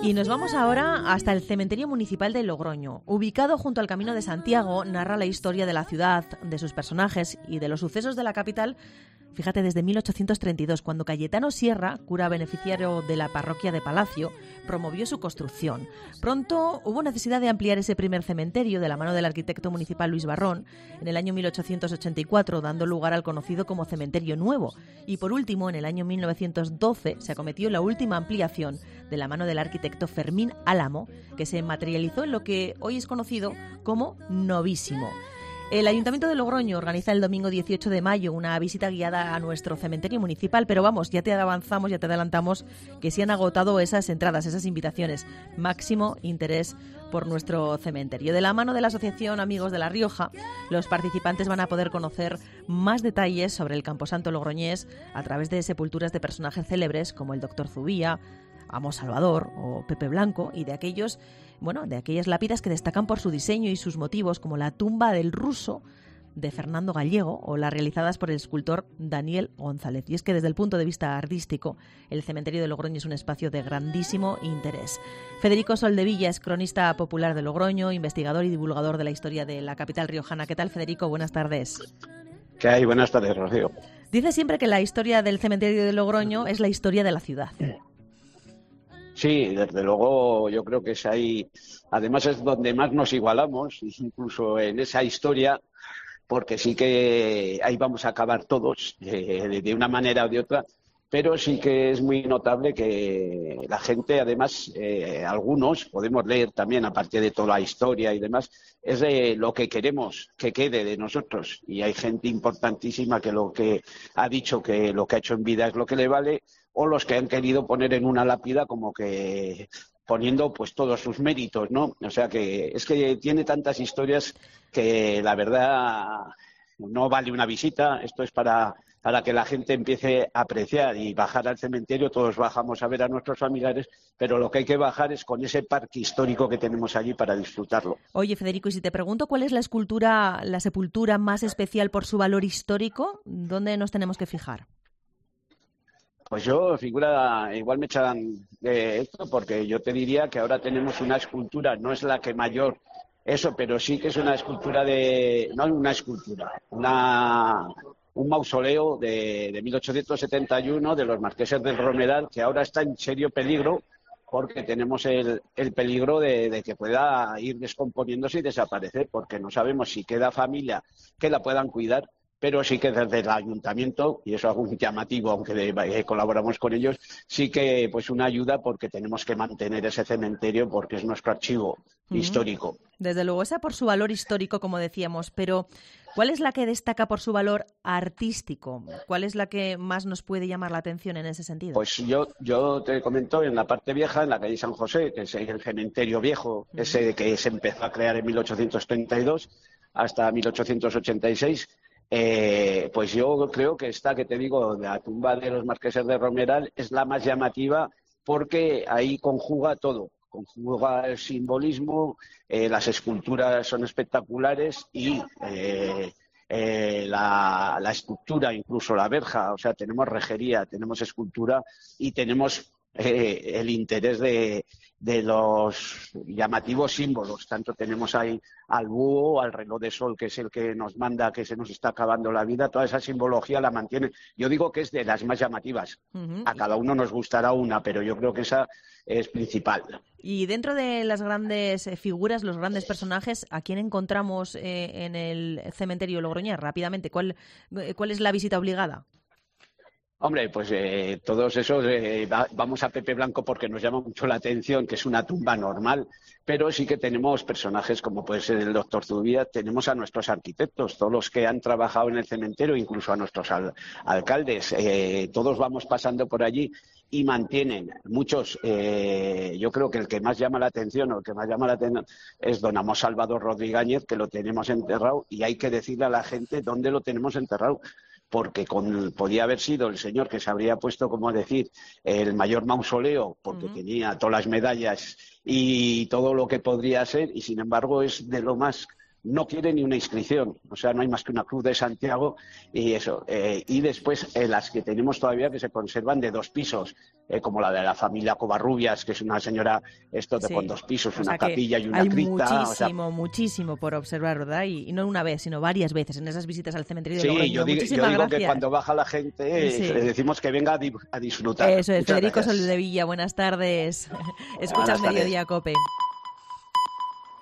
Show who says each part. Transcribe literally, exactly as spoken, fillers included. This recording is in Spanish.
Speaker 1: Y nos vamos ahora hasta el cementerio municipal de Logroño. Ubicado junto al Camino de Santiago, narra la historia de la ciudad, de sus personajes y de los sucesos de la capital. Fíjate, desde mil ochocientos treinta y dos, cuando Cayetano Sierra, cura beneficiario de la parroquia de Palacio, promovió su construcción. Pronto hubo necesidad de ampliar ese primer cementerio de la mano del arquitecto municipal Luis Barrón en el año mil ochocientos ochenta y cuatro, dando lugar al conocido como Cementerio Nuevo. Y por último, en el año mil novecientos doce, se acometió la última ampliación de la mano del arquitecto Fermín Álamo, que se materializó en lo que hoy es conocido como Novísimo. El Ayuntamiento de Logroño organiza el domingo dieciocho de mayo una visita guiada a nuestro cementerio municipal, pero vamos, ya te avanzamos, ya te adelantamos que se han agotado esas entradas, esas invitaciones. Máximo interés por nuestro cementerio. De la mano de la Asociación Amigos de La Rioja, los participantes van a poder conocer más detalles sobre el camposanto logroñés a través de sepulturas de personajes célebres como el doctor Zubía, Amo Salvador o Pepe Blanco, y de aquellos, bueno, de aquellas lápidas que destacan por su diseño y sus motivos, como la tumba del Ruso de Fernando Gallego o las realizadas por el escultor Daniel González. Y es que desde el punto de vista artístico, el cementerio de Logroño es un espacio de grandísimo interés. Federico Soldevilla es cronista popular de Logroño, investigador y divulgador de la historia de la capital riojana. ¿Qué tal, Federico? Buenas tardes.
Speaker 2: ¿Qué hay? Buenas tardes, Rocío.
Speaker 1: Dice siempre que la historia del cementerio de Logroño es la historia de la ciudad.
Speaker 2: Sí, desde luego yo creo que es ahí, además es donde más nos igualamos, incluso en esa historia, porque sí que ahí vamos a acabar todos, eh, de una manera o de otra, pero sí que es muy notable que la gente, además, eh, algunos, podemos leer también, aparte de toda la historia y demás, es de lo que queremos que quede de nosotros. Y hay gente importantísima que lo que ha dicho que lo que ha hecho en vida es lo que le vale, o los que han querido poner en una lápida como que poniendo pues todos sus méritos, ¿no? O sea que es que tiene tantas historias que la verdad no vale una visita. Esto es para, para que la gente empiece a apreciar y bajar al cementerio. Todos bajamos a ver a nuestros familiares, pero lo que hay que bajar es con ese parque histórico que tenemos allí para disfrutarlo.
Speaker 1: Oye, Federico, y si te pregunto cuál es la escultura, la sepultura más especial por su valor histórico, ¿dónde nos tenemos que fijar?
Speaker 2: Pues yo, figura, igual me echan de esto, porque yo te diría que ahora tenemos una escultura, no es la que mayor, eso, pero sí que es una escultura de, no una escultura, una, un mausoleo de, de mil ochocientos setenta y uno de los marqueses del Romeral, que ahora está en serio peligro, porque tenemos el, el peligro de, de que pueda ir descomponiéndose y desaparecer, porque no sabemos si queda familia que la puedan cuidar. Pero sí que desde el ayuntamiento, y eso es algo llamativo, aunque de, eh, colaboramos con ellos, sí que pues una ayuda, porque tenemos que mantener ese cementerio porque es nuestro archivo uh-huh. histórico.
Speaker 1: Desde luego, esa por su valor histórico, como decíamos, pero ¿cuál es la que destaca por su valor artístico? ¿Cuál es la que más nos puede llamar la atención en ese sentido?
Speaker 2: Pues yo, yo te comento, en la parte vieja, en la calle San José, que es el cementerio viejo, uh-huh. ese que se empezó a crear en mil ochocientos treinta y dos hasta mil ochocientos ochenta y seis, Eh, pues yo creo que esta que te digo, la tumba de los marqueses de Romeral, es la más llamativa porque ahí conjuga todo, conjuga el simbolismo, eh, las esculturas son espectaculares y eh, eh, la, la estructura, incluso la verja, o sea, tenemos rejería, tenemos escultura y tenemos eh, el interés de, de los llamativos símbolos. Tanto tenemos ahí al búho, al reloj de sol, que es el que nos manda que se nos está acabando la vida. Toda esa simbología la mantiene. Yo digo que es de las más llamativas. Uh-huh. A cada uno nos gustará una, pero yo creo que esa es principal.
Speaker 1: Y dentro de las grandes figuras, los grandes personajes, ¿a quién encontramos eh, en el cementerio logroñés? Rápidamente, ¿cuál, cuál es la visita obligada?
Speaker 2: Hombre, pues eh, todos esos, eh, va, vamos a Pepe Blanco porque nos llama mucho la atención, que es una tumba normal, pero sí que tenemos personajes como puede ser el doctor Zubía, tenemos a nuestros arquitectos, todos los que han trabajado en el cementerio, incluso a nuestros al, alcaldes, eh, todos vamos pasando por allí y mantienen muchos, eh, yo creo que el que más llama la atención o el que más llama la atención es don Amo Salvador Rodríguez, que lo tenemos enterrado y hay que decirle a la gente dónde lo tenemos enterrado, porque con, podía haber sido el señor que se habría puesto, como decir, el mayor mausoleo, porque uh-huh. tenía todas las medallas y todo lo que podría ser, y sin embargo es de lo más no quiere ni una inscripción, o sea, no hay más que una cruz de Santiago y eso. Eh, y después eh, las que tenemos todavía que se conservan de dos pisos, eh, como la de la familia Covarrubias, que es una señora esto de
Speaker 1: Sí.
Speaker 2: con dos pisos,
Speaker 1: O
Speaker 2: una
Speaker 1: sea que
Speaker 2: capilla y una
Speaker 1: hay
Speaker 2: cripta.
Speaker 1: muchísimo,
Speaker 2: O sea,
Speaker 1: muchísimo por observar, ¿verdad? Y, y no una vez, sino varias veces en esas visitas al cementerio de
Speaker 2: sí,
Speaker 1: Logroño.
Speaker 2: yo digo, yo
Speaker 1: Muchísimas
Speaker 2: digo que
Speaker 1: gracias.
Speaker 2: cuando baja la gente eh,
Speaker 1: Sí.
Speaker 2: le decimos que venga a, di- a disfrutar.
Speaker 1: Eso es,
Speaker 2: Muchas
Speaker 1: Federico
Speaker 2: gracias.
Speaker 1: Soldevilla, buenas tardes. Escuchas
Speaker 2: Buenas tardes.
Speaker 1: Mediodía Cope.